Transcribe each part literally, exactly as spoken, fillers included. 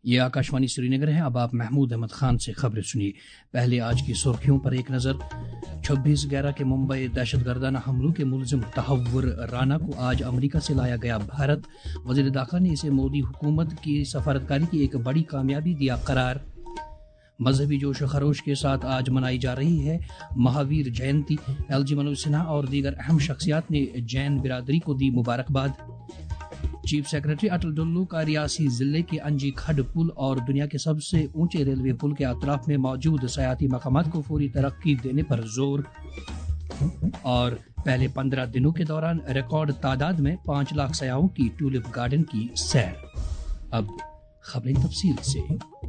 یہ آکاشوانی سری نگر ہے۔ اب آپ محمود احمد خان سے خبریں سنیے۔ پہلے آج کی سرخیوں پر ایک نظر۔ چھبیس گیارہ کے ممبئی دہشت گردانہ حملوں کے ملزم تحور رانا کو آج امریکہ سے لایا گیا بھارت۔ وزیر داخلہ نے اسے مودی حکومت کی سفارتکاری کی ایک بڑی کامیابی دیا قرار۔ مذہبی جوش و خروش کے ساتھ آج منائی جا رہی ہے مہاویر جینتی۔ ایل جی منوج سنہا اور دیگر اہم شخصیات نے جین برادری کو دی مبارکباد۔ چیف سیکرٹری اٹل ڈلو کا ریاسی ضلع کے انجی کھڈ پل اور دنیا کے سب سے اونچے ریلوے پل کے اطراف میں موجود سیاحتی مقامات کو فوری ترقی دینے پر زور۔ اور پہلے پندرہ دنوں کے دوران ریکارڈ تعداد میں پانچ لاکھ سیاحوں کی ٹولپ گارڈن کی سیر۔ اب خبریں تفصیل سے۔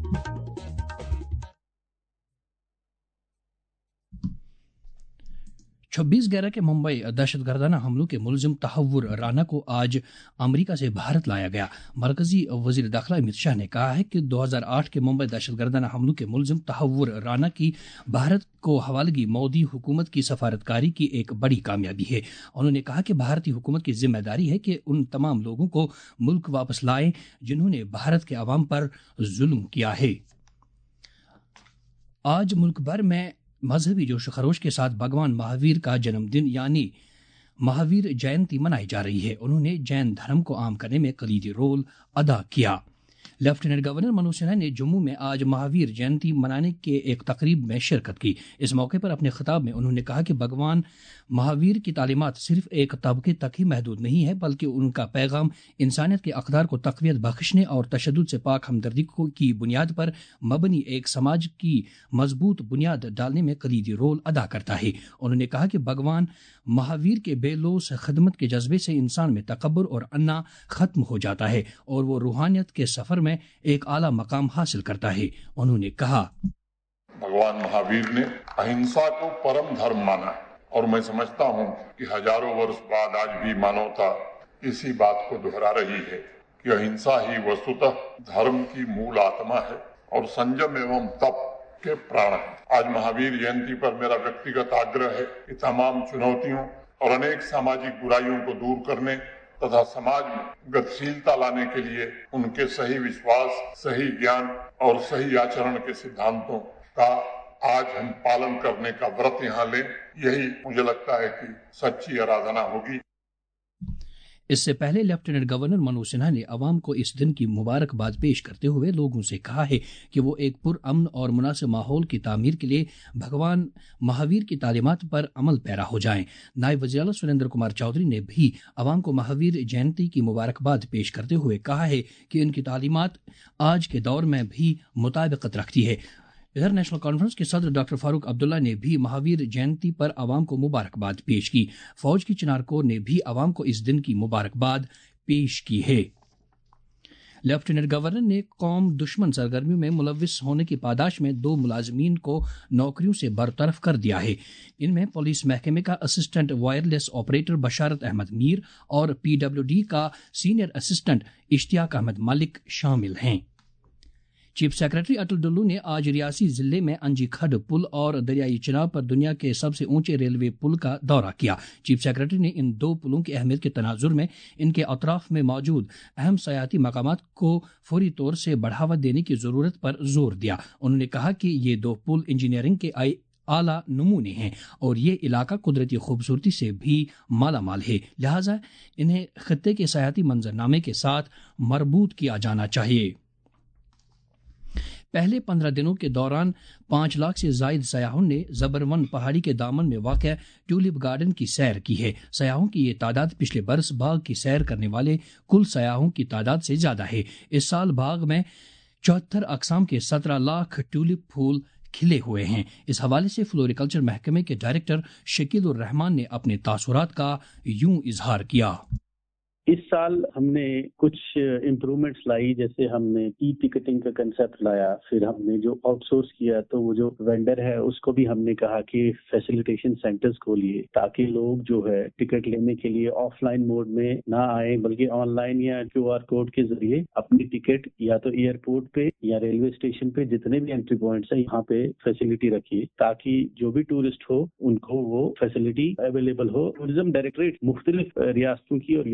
چھبیس گیارہ کے ممبئی دہشت گردانہ حملوں کے ملزم تحور رانا کو آج امریکہ سے بھارت لایا گیا۔ مرکزی وزیر داخلہ امت شاہ نے کہا ہے کہ دو ہزار آٹھ کے ممبئی دہشت گردانہ حملوں کے ملزم تحور رانا کی بھارت کو حوالگی مودی حکومت کی سفارتکاری کی ایک بڑی کامیابی ہے۔ انہوں نے کہا کہ بھارتی حکومت کی ذمہ داری ہے کہ ان تمام لوگوں کو ملک واپس لائیں جنہوں نے بھارت کے عوام پر ظلم کیا ہے۔ آج ملک بھر میں مذہبی جوش و خروش کے ساتھ بھگوان مہاویر کا جنم دن یعنی مہاویر جینتی منائی جا رہی ہے۔ انہوں نے جین دھرم کو عام کرنے میں کلیدی رول ادا کیا۔ لیفٹیننٹ گورنر منوج سنہا نے جموں میں آج مہاویر جینتی منانے کے ایک تقریب میں شرکت کی۔ اس موقع پر اپنے خطاب میں انہوں نے کہا کہ بھگوان مہاویر کی تعلیمات صرف ایک طبقے تک ہی محدود نہیں ہے بلکہ ان کا پیغام انسانیت کے اقدار کو تقویت بخشنے اور تشدد سے پاک ہمدردی کی بنیاد پر مبنی ایک سماج کی مضبوط بنیاد ڈالنے میں کلیدی رول ادا کرتا ہے۔ انہوں نے کہا کہ بھگوان مہاویر کے بے لوث خدمت کے جذبے سے انسان میں تکبر اور انا ختم ہو جاتا ہے اور وہ روحانیت کے سفر میں ایک اعلیٰ مقام حاصل کرتا ہے۔ انہوں نے کہا بھگوان مہاویر نے اہنسا کو پرم دھرم مانا ہے اور میں سمجھتا ہوں کہ ہزاروں برس بعد آج بھی مانوتا اسی بات کو دہرا رہی ہے کہ اہنسا ہی وستوتہ دھرم کی مول آتما ہے اور سنجم ایوم تپ کے پران ہے۔ آج مہاویر جینتی پر میرا ویکتیگت آگرہ ہے کہ تمام چنوتیوں اور انیک ساماجک برائیوں کو دور کرنے تथा سماج میں گتشیلتا لانے کے لیے ان کے صحیح وشواس، صحیح گیان اور صحیح آچرن کے سدھانتوں کا آج ہم پالن کرنے کا ورت یہاں لیں، یہی مجھے لگتا ہے کہ سچی آرادھنا ہوگی۔ اس سے پہلے لیفٹیننٹ گورنر منوج سنہا نے عوام کو اس دن کی مبارکباد پیش کرتے ہوئے لوگوں سے کہا ہے کہ وہ ایک پرامن اور مناسب ماحول کی تعمیر کے لیے بھگوان مہاویر کی تعلیمات پر عمل پیرا ہو جائیں۔ نائب وزیر اعلیٰ سریندر کمار چودھری نے بھی عوام کو مہاویر جینتی کی مبارکباد پیش کرتے ہوئے کہا ہے کہ ان کی تعلیمات آج کے دور میں بھی مطابقت رکھتی ہے۔ ادھر نیشنل کانفرنس کے صدر ڈاکٹر فاروق عبداللہ نے بھی مہاویر جینتی پر عوام کو مبارکباد پیش کی۔ فوج کی چنار کور نے بھی عوام کو اس دن کی مبارکباد پیش کی ہے۔ لیفٹیننٹ گورنر نے قوم دشمن سرگرمیوں میں ملوث ہونے کی پاداش میں دو ملازمین کو نوکریوں سے برطرف کر دیا ہے۔ ان میں پولیس محکمے کا اسسٹنٹ وائرلیس آپریٹر بشارت احمد میر اور پی ڈبلیو ڈی کا سینئر اسسٹنٹ اشتیاق احمد ملک شامل ہیں۔ چیف سیکرٹری اٹل ڈلو نے آج ریاسی ضلع میں انجی کھڈ پل اور دریائی چناب پر دنیا کے سب سے اونچے ریلوے پل کا دورہ کیا۔ چیف سیکرٹری نے ان دو پلوں کی اہمیت کے تناظر میں ان کے اطراف میں موجود اہم سیاحتی مقامات کو فوری طور سے بڑھاوا دینے کی ضرورت پر زور دیا۔ انہوں نے کہا کہ یہ دو پل انجینئرنگ کے اعلیٰ نمونے ہیں اور یہ علاقہ قدرتی خوبصورتی سے بھی مالا مال ہے، لہٰذا انہیں خطے کے سیاحتی منظرنامے کے ساتھ مربوط کیا جانا چاہیے۔ پہلے پندرہ دنوں کے دوران پانچ لاکھ سے زائد سیاحوں نے زبرون پہاڑی کے دامن میں واقع ٹیولپ گارڈن کی سیر کی ہے۔ سیاحوں کی یہ تعداد پچھلے برس باغ کی سیر کرنے والے کل سیاحوں کی تعداد سے زیادہ ہے۔ اس سال باغ میں چوہتر اقسام کے سترہ لاکھ ٹیولپ پھول کھلے ہوئے ہیں۔ اس حوالے سے فلوریکلچر محکمے کے ڈائریکٹر شکیل الرحمان نے اپنے تاثرات کا یوں اظہار کیا۔ اس سال ہم نے کچھ امپرومنٹس لائی، جیسے ہم نے ای ٹکٹنگ کا کنسپٹ لایا، پھر ہم نے جو آؤٹ سورس کیا تو وہ جو وینڈر ہے اس کو بھی ہم نے کہا کہ فیسیلیٹیشن سینٹرز کھولیے تاکہ لوگ جو ہے ٹکٹ لینے کے لیے آف لائن موڈ میں نہ آئیں بلکہ آن لائن یا کیو آر کوڈ کے ذریعے اپنی ٹکٹ یا تو ایئرپورٹ پہ یا ریلوے اسٹیشن پہ جتنے بھی انٹری پوائنٹس ہیں یہاں پہ فیسلٹی رکھیے تاکہ جو بھی ٹورسٹ ہو ان کو وہ فیسلٹی اویلیبل ہو۔ ٹورزم ڈائریکٹریٹ مختلف ریاستوں کی اور یونین ٹیریٹری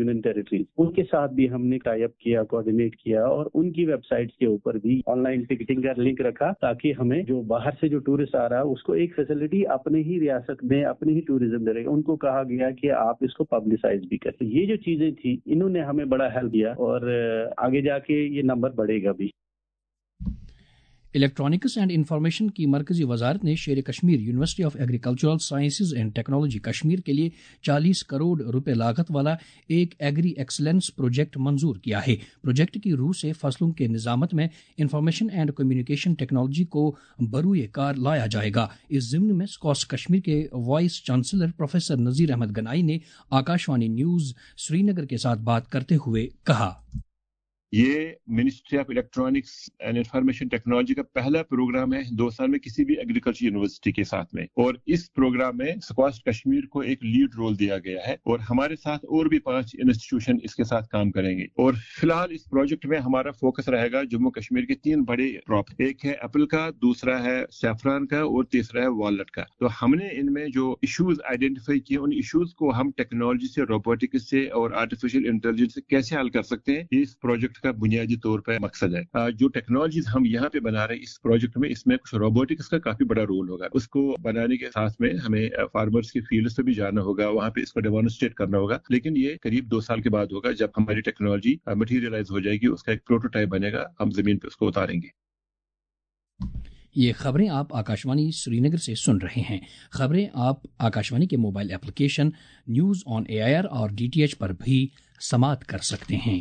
سیکرٹریز ان کے ساتھ بھی ہم نے ٹائی اپ کیا، کوآرڈینیٹ کیا اور ان کی ویب سائٹ کے اوپر بھی آن لائن ٹکٹنگ کا لنک رکھا تاکہ ہمیں جو باہر سے جو ٹورسٹ آ رہا ہے اس کو ایک فیسلٹی اپنے ہی ریاست میں اپنی ہی ٹوریزم دے رہے گا. ان کو کہا گیا کہ آپ اس کو پبلسائز بھی کریں. یہ جو چیزیں تھی انہوں نے ہمیں بڑا ہیلپ دیا اور آگے جا کے یہ نمبر بڑھے گا بھی. الیکٹرانکس اینڈ انفارمیشن کی مرکزی وزارت نے Sher Kashmir university of agricultural sciences and technology Kashmir کے لیے چالیس کروڑ روپے لاگت والا ایک ایگری ایکسلنس پروجیکٹ منظور کیا ہے. پروجیکٹ کی روح سے فصلوں کے نظامت میں انفارمیشن اینڈ کمیونیکیشن ٹیکنالوجی کو بروئے کار لایا جائے گا. اس ضمن میں سکوس کشمیر کے vice chancellor professor Nazir Ahmad Ganai نے آکاشوانی نیوز سری نگر کے ساتھ بات کرتے ہوئے کہا، یہ ministry of electronics and information technology کا پہلا پروگرام ہے ہندوستان میں کسی بھی ایگریکلچر یونیورسٹی کے ساتھ میں، اور اس پروگرام میں سکواش کشمیر کو ایک لیڈ رول دیا گیا ہے اور ہمارے ساتھ اور بھی پانچ انسٹیٹیوشن اس کے ساتھ کام کریں گے. اور فی الحال اس پروجیکٹ میں ہمارا فوکس رہے گا جموں کشمیر کے تین بڑے کراپ، ایک ہے ایپل کا، دوسرا ہے سیفران کا اور تیسرا ہے والنٹ کا. تو ہم نے ان میں جو ایشوز آئیڈینٹیفائی کیے ان ایشوز کو ہم ٹیکنالوجی سے، روبوٹکس سے اور آرٹیفیشل انٹیلیجنس سے کیسے حل کر سکتے ہیں، اس پروجیکٹ کا بنیادی طور پر مقصد ہے. جو ٹیکنالوجیز ہم یہاں پہ بنا رہے ہیں اس پروجیکٹ میں، اس میں کچھ روبوٹکس کا کافی بڑا رول ہوگا. اس کو بنانے کے ساتھ میں ہمیں فارمرز کی فیلڈز پہ بھی جانا ہوگا، وہاں پہ اس کو ڈیمانسٹریٹ کرنا ہوگا. لیکن یہ قریب دو سال کے بعد ہوگا جب ہماری ٹیکنالوجی مٹیریلائز ہو جائے گی، اس کا ایک پروٹوٹائپ بنے گا، ہم زمین پہ اس کو اتاریں گے. یہ خبریں آپ آکاشوانی سری نگر سے سن رہے ہیں. خبریں آپ آکاشوانی کے mobile application news on A I R اور ڈی ٹی ایچ پر بھی سماعت کر سکتے ہیں.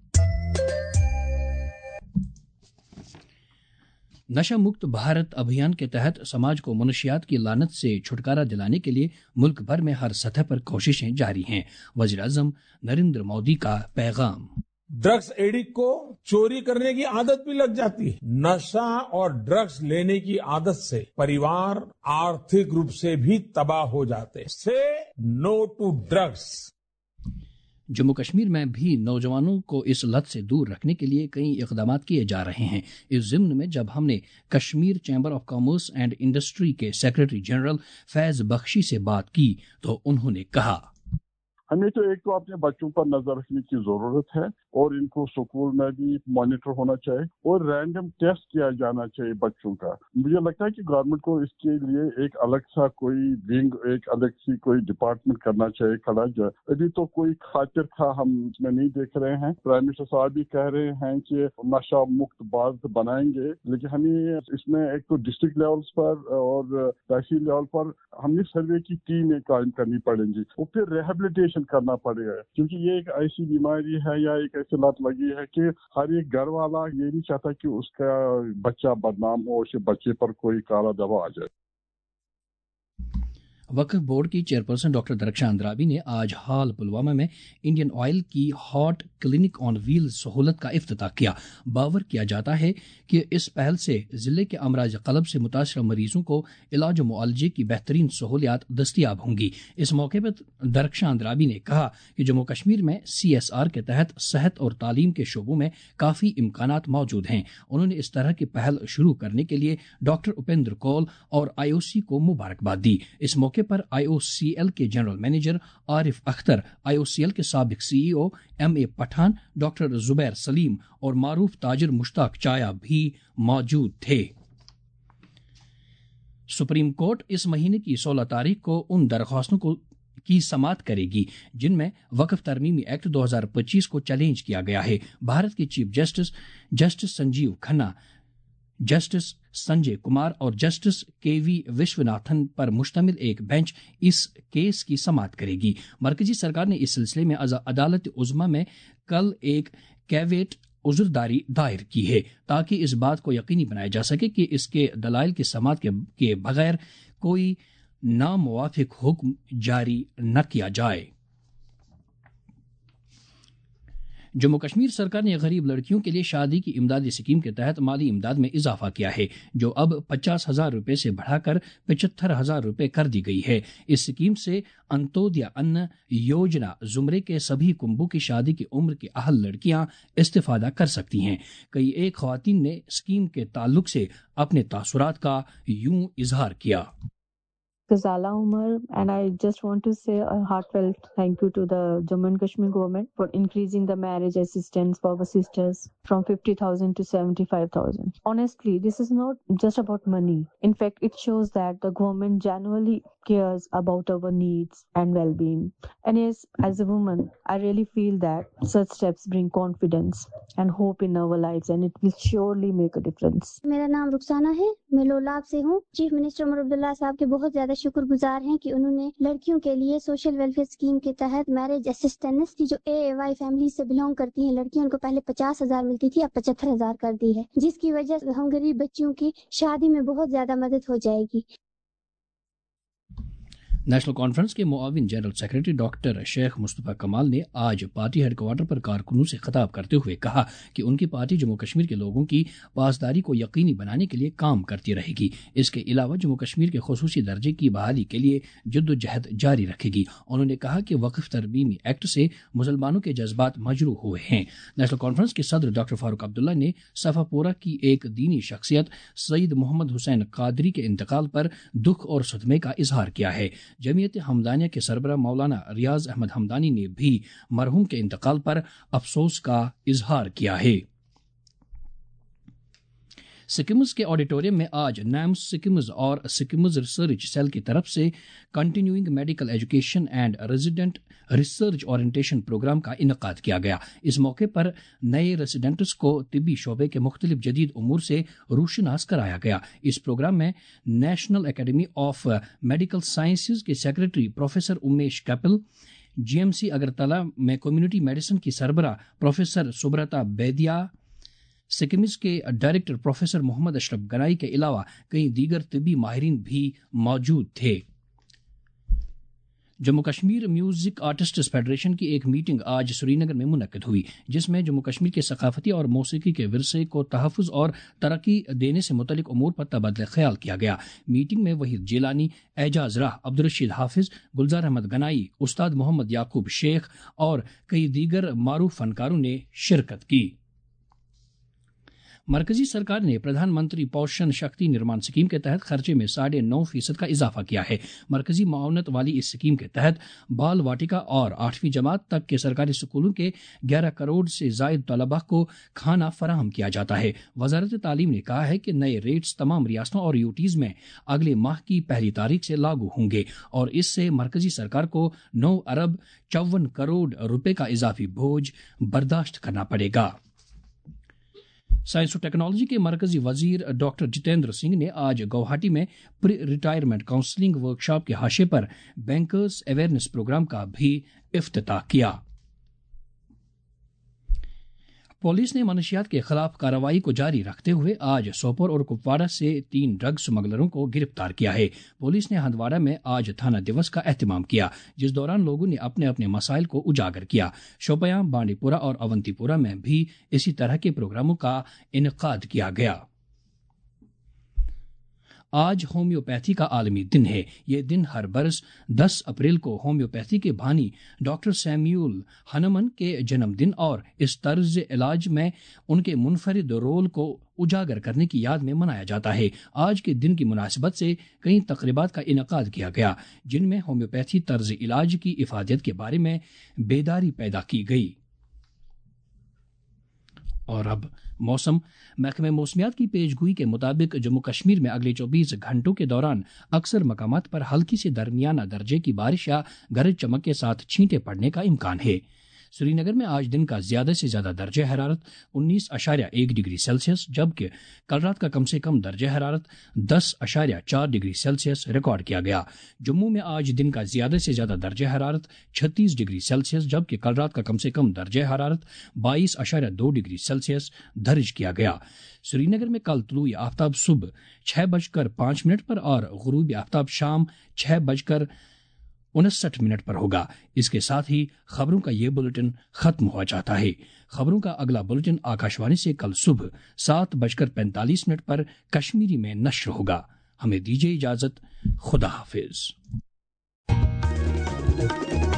نشہ مکت بھارت ابھیان کے تحت سماج کو منشیات کی لعنت سے چھٹکارا دلانے کے لیے ملک بھر میں ہر سطح پر کوششیں جاری ہیں. وزیر اعظم نریندر مودی کا پیغام، ڈرگس ایڈکٹ کو چوری کرنے کی عادت بھی لگ جاتی ہے. نشہ اور ڈرگس لینے کی عادت سے پریوار آرتھک روپ سے بھی تباہ ہو جاتے. سے no to drugs. Jammu Kashmir میں بھی نوجوانوں کو اس لت سے دور رکھنے کے لیے کئی اقدامات کیے جا رہے ہیں. اس ضمن میں جب ہم نے Kashmir chamber of commerce and industry کے سیکرٹری جنرل فیض بخشی سے بات کی تو انہوں نے کہا، ہمیں تو ایک تو اپنے بچوں پر نظر رکھنے کی ضرورت ہے اور ان کو سکول میں بھی مانیٹر ہونا چاہیے اور رینڈم ٹیسٹ کیا جانا چاہیے بچوں کا. مجھے لگتا ہے کہ گورنمنٹ کو اس کے لیے ایک الگ سا کوئی ونگ، ایک الگ سی کوئی ڈپارٹمنٹ کرنا چاہیے کھڑا جائے. ابھی تو کوئی خاطر خواہ ہم اس میں نہیں دیکھ رہے ہیں. پرائم منسٹر صاحب بھی کہہ رہے ہیں کہ نشہ مکت بھارت بنائیں گے، لیکن ہمیں اس میں ایک تو ڈسٹرکٹ لیولس پر اور تحصیل لیول پر ہم نے سروے کی ٹیمیں قائم کرنی پڑیں گی اور پھر ریہیبلیٹیشن کرنا پڑے گا، کیونکہ یہ ایک ایسی بیماری ہے یا ایک ایسی لت لگی ہے کہ ہر ایک گھر والا یہ نہیں چاہتا کہ اس کا بچہ بدنام ہو، اس بچے پر کوئی کالا دوا آ جائے. وقف بورڈ کی چیئرپرسن ڈاکٹر درخشاں اندرابی نے آج حال پلوامہ میں انڈین آئل کی ہاٹ کلینک آن ویل سہولت کا افتتاح کیا. باور کیا جاتا ہے کہ اس پہل سے ضلع کے امراض قلب سے متاثرہ مریضوں کو علاج و معالجے کی بہترین سہولیات دستیاب ہوں گی. اس موقع پر درخشاں اندرابی نے کہا کہ جموں کشمیر میں سی ایس آر کے تحت صحت اور تعلیم کے شعبوں میں کافی امکانات موجود ہیں. انہوں نے اس طرح کی پہل شروع کرنے کے لیے ڈاکٹر اپیندر کول اور آئی او سی کو مبارکباد دی. اس موقع پر آئی او سی ایل کے general manager Arif Akhtar, I O C L کے سابق C E O M A Pathan, doctor Zubair Salim اور معروف تاجر مشتاق چایا بھی موجود تھے. سپریم کورٹ اس مہینے کی سولہ تاریخ کو ان درخواستوں کو کی سماعت کرے گی جن میں وقف ترمیمی ایکٹ دو ہزار پچیس کو چیلنج کیا گیا ہے. بھارت کے chief justice justice Sanjiv Khanna, justice Sanjay Kumar اور جسٹس کے وی وشوناتھن پر مشتمل ایک بینچ اس کیس کی سماعت کرے گی. مرکزی سرکار نے اس سلسلے میں عدالت عظمیٰ میں کل ایک کیویٹ عذرداری دائر کی ہے تاکہ اس بات کو یقینی بنایا جا سکے کہ اس کے دلائل کی سماعت کے بغیر کوئی ناموافق حکم جاری نہ کیا جائے. جموں کشمیر سرکار نے غریب لڑکیوں کے لیے شادی کی امدادی اسکیم کے تحت مالی امداد میں اضافہ کیا ہے جو اب پچاس ہزار روپے سے بڑھا کر پچہتر ہزار روپے کر دی گئی ہے. اس اسکیم سے انتودیا ان یوجنا زمرے کے سبھی کنبوں کی شادی کی عمر کی اہل لڑکیاں استفادہ کر سکتی ہیں. کئی ایک خواتین نے اسکیم کے تعلق سے اپنے تاثرات کا یوں اظہار کیا. Ghazala Umar, and I just want to say a heartfelt thank you to the Jammu and Kashmir government for increasing the marriage assistance for our sisters from fifty thousand to seventy-five thousand. Honestly, this is not just about money. In fact, it shows that the government genuinely cares about our needs and well-being. And yes, as a woman, I really feel that such steps bring confidence and hope in our lives, and it will surely make a difference. मेरा नाम रुखसाना है, मैं लोलाब से हूँ। Chief minister Omar Abdullah साहब के बहुत ज्यादा शुक्रगुजार हैं कि उन्होंने लड़कियों के लिए सोशल वेलफेयर स्कीम के तहत मैरिज असिस्टेंस की जो ए वाई फैमिली से बिलोंग करती हैं लड़कियों को पहले पचास हजार मिलती थी, अब पचहत्तर हजार कर दी है, जिसकी वजह से हम गरीब बच्चियों की शादी में बहुत ज्यादा मदद हो जाएगी। नेशनल कॉन्फ्रेंस के मुआविन general secretary doctor Sheikh Mustafa Kamal ने आज पार्टी हेडक्वार्टर पर कारकुनों से खिताब करते हुए कहा कि उनकी पार्टी जम्मू कश्मीर के लोगों की पासदारी को यकीनी बनाने के लिए काम करती रहेगी। इसके अलावा जम्मू कश्मीर के खुसूसी दर्जे की बहाली के लिए जद्दोजहद जारी रखेगी। उन्होंने कहा कि वक्फ तरमीमी एक्ट से मुसलमानों के जज्बात मजरूह हुए हैं। नेशनल कॉन्फ्रेंस के सदर डॉक्टर फारूक अब्दुल्ला ने सफापोरा की एक दीनी शख्सियत सईद मोहम्मद हुसैन कादरी के इंतकाल पर दुख और सदमे का इजहार किया है। जमीयत हमदानिया के सरबराह मौलाना रियाज अहमद हमदानी ने भी मरहूम के इंतकाल पर अफसोस का इजहार किया है। सिक्किम्स के ऑडिटोरियम में आज नैम्स सिक्किम्स और सिक्किम्स रिसर्च सेल की तरफ से continuing medical education and resident research orientation program का इनकाद किया गया। इस मौके पर नए रेसिडेंट्स को तिब्बी शोबे के मुख्तलिफ जदीद उमूर से रूशनास कराया गया। इस प्रोग्राम में national academy of medical sciences के secretary professor Umesh Kapil, GMC Agartala में कम्युनिटी मेडिसिन की सरबराह प्रोफेसर सुब्रता बेदिया, सिक्किम्स के डायरेक्टर प्रोफेसर मोहम्मद अशरफ गनाई के अलावा कई दीगर तिब्बी माहिरीन भी मौजूद थे। Jammu Kashmir music artists federation की एक मीटिंग आज श्रीनगर में मुनक्किद हुई, जिसमें जम्मू कश्मीर के सकाफती और मौसीकी के विरसे को तहफ़्फ़ुज़ और तरक्की देने से मुतल्लिक़ उमूर पर तबादला ख्याल किया गया। मीटिंग में वहीद जिलानी, एजाज राह, अब्दुर्रशीद हाफिज, गुलजार अहमद गनाई, उस्ताद मोहम्मद याकूब शेख और कई दीगर मारूफ फनकारों ने शिरकत की। मरकजी सरकार ने प्रधानमंत्री पोषण शक्ति निर्माण स्कीम के तहत खर्चे में साढ़े नौ फीसद का इजाफा किया है। मरकजी माउनत वाली इस स्कीम के तहत बाल वाटिका और आठवीं जमात तक के सरकारी स्कूलों के ग्यारह करोड़ से जायद तलबा को खाना फराहम किया जाता है। वजारत तालीम ने कहा है कि नए रेट्स तमाम रियासतों और यूटीज में अगले माह की पहली तारीख से लागू होंगे और इससे मरकजी सरकार को नौ अरब चौवन करोड़ रुपए का इजाफी बोझ बर्दाश्त करना पड़ेगा। साइंस और टेक्नोलॉजी के मरकजी वजीर डॉक्टर जितेंद्र सिंह ने आज गुवाहाटी में प्री रिटायरमेंट काउंसलिंग वर्कशॉप के हाशिए पर बैंकर्स अवेयरनेस प्रोग्राम का भी इफ्तिताह किया। पुलिस ने मनशियात के खिलाफ कार्रवाई को जारी रखते हुए आज सोपोर और कुपवाड़ा से तीन ड्रग स्मगलरों को गिरफ्तार किया है। पुलिस ने हंदवाड़ा में आज थाना दिवस का एहतमाम किया, जिस दौरान लोगों ने अपने अपने मसाइल को उजागर किया। शोपियां, बांडीपुरा और अवंतीपुरा में भी इसी तरह के प्रोग्रामों का इनकाद किया गया। आज होम्योपैथी का आलमी दिन है। ये दिन हर बरस दस अप्रैल को होम्योपैथी के बानी डॉक्टर सैम्यूल हनमन के जन्मदिन और इस तर्ज इलाज में उनके मुनफरिद रोल को उजागर करने की याद में मनाया जाता है। आज के दिन की मुनासिबत से कई तकरीबात का इनकाद किया गया, जिनमें होम्योपैथी तर्ज इलाज की इफादत के बारे में बेदारी पैदा की गई। और अब मौसम। महकमे मौसमियात की पेशगोई के मुताबिक जम्मू कश्मीर में अगले चौबीस घंटों के दौरान अक्सर मकामात पर हल्की से दरमियाना दर्जे की बारिश या गरज चमक के साथ छींटे पड़ने का इम्कान है। श्रीनगर में आज दिन का ज्यादा से ज्यादा दर्जे हरारत उन्नीस अशारिया एक डिग्री सेल्सियस, जबकि कल रात का कम से कम दर्जे हरारत दस अशारिया चार डिग्री सेल्सियस रिकॉर्ड किया गया। जम्मू में आज दिन का ज्यादा से ज्यादा दर्जे हरारत छत्तीस डिग्री सेल्सियस, जबकि कल रात का कम से कम दर्जे हरारत बाईस अशारिया दो डिग्री सेल्सियस दर्ज किया गया। श्रीनगर में कल तुलूई आफ्ताब सुबह छह बजकर पांच मिनट पर और गुरूबी आफ्ताब शाम छह बजकर उनसठ मिनट पर होगा। इसके साथ ही खबरों का ये बुलेटिन खत्म हुआ जाता है। खबरों का अगला बुलेटिन आकाशवाणी से कल सुबह सात बजकर पैंतालीस मिनट पर कश्मीरी में नश्र होगा। हमें दीजिए इजाजत। खुदा हाफिज।